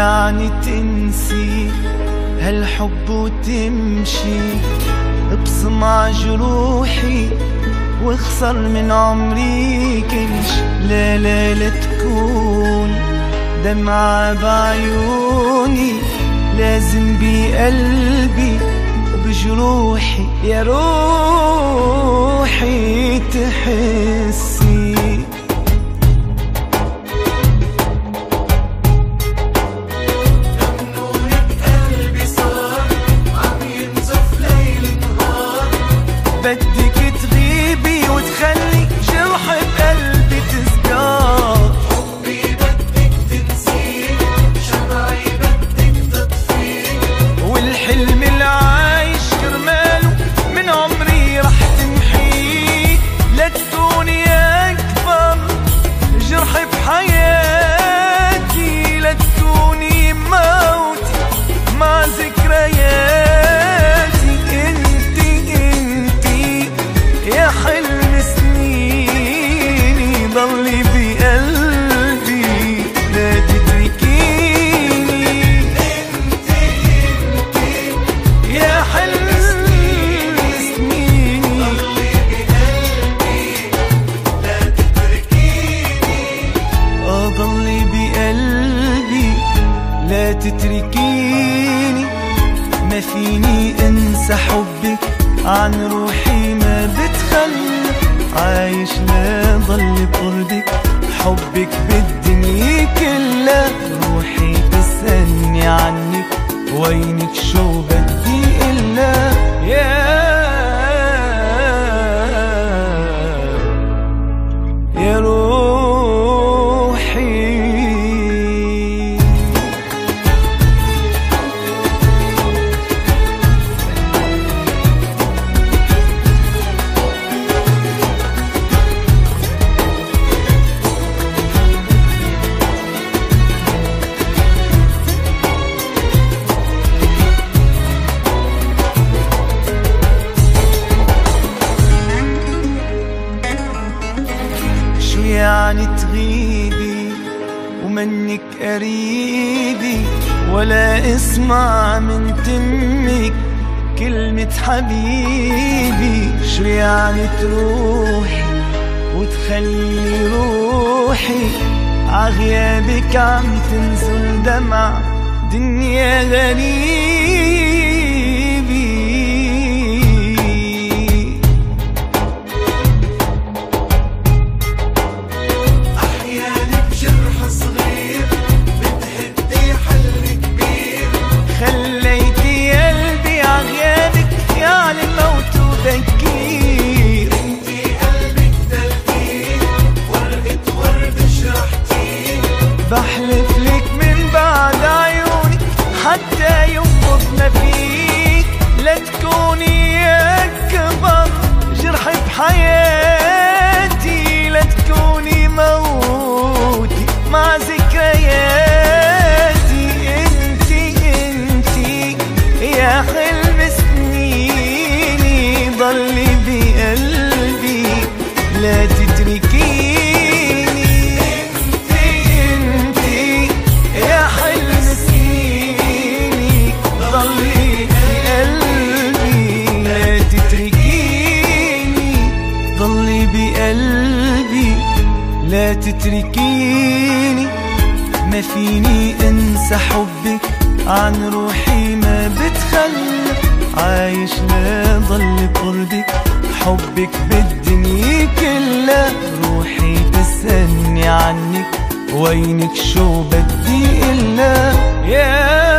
يعني تنسي هالحب وتمشي بصمع جروحي واخسر من عمري كل شي؟ لا لا لا تكون دمعة بعيوني، لازم بقلبي وبجروحي يا روحي تحسي. بدك تغيبي وتخلي جرح بقلبي تزداد، حبي بدك تنسيه، شمعي بدك تطفيه، والحلم العايش كرماله من عمري رح تمحيه. لا تكوني أكبر جرح بحياتي، لا تكوني موتي مع ذكرياتي. يا حلم سنيني ضلي بقلبي لا تتركيني. انتي يا حلم سنيني ضلي بقلبي لا تتركيني. ضلي بقلبي لا تتركيني. ما فيني انسى حبك عن روحي، ما بتخلى عايش لا ضل بقربك. حبك بالدنيا كلها، روحي تسألني عنك وينك شو بدي إلا يا روحي. يعني تغيبي ومنك قريبي، ولا اسمع من تمك كلمة حبيبي. شو يعني تروحي وتخلي روحي عغيابك عم تنزل دمع دنيا غريبي. انتي قلبك تلقيه ورقة ورد شرحتيه. بحلف لك من بعد عيوني حتى ينبض ما فيك، لا تكوني أكبر جرح بحياتي، لا تكوني موتي مع ذكرياتي. انتي يا حلم سنيني ضلي بقلبي لا تتركيني. انتي يا حلم سنيني ضلي بقلبي لا تتركيني. ضلي بقلبي لا تتركيني. ما فيني انسى حبك عن روحي، ما بتخلى عايش لا ضل بقربك. حبك بالدنيا كلها، روحي تسألني عنك وينك شو بدي إلا يا